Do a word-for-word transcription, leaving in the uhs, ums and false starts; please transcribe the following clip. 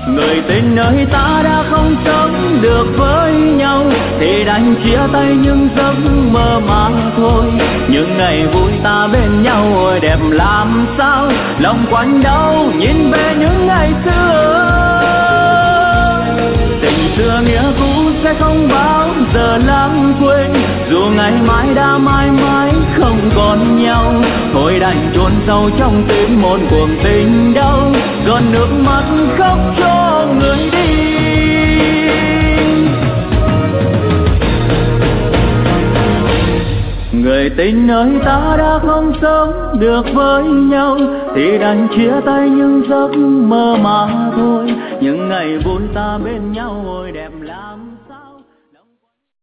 Người tình ơi, ta đã không sống được với nhau thì đành chia tay những giấc mơ mà thôi. Những ngày vui ta bên nhau ôi đẹp làm sao, lòng quặn đau nhìn về những ngày xưa. Tình xưa nghĩa cũ sẽ không bao giờ lãng quên, dù ngày mai đã mãi mãi không còn nhau. Thôi đành chôn sâu trong tim một cuộc tình đau, giọt nước mắt khóc cho người đi. Người tình ơi, ta đã không sống được với nhau thì đành chia tay những giấc mơ mà thôi. Những ngày vui ta bên nhau ôi đẹp lắm.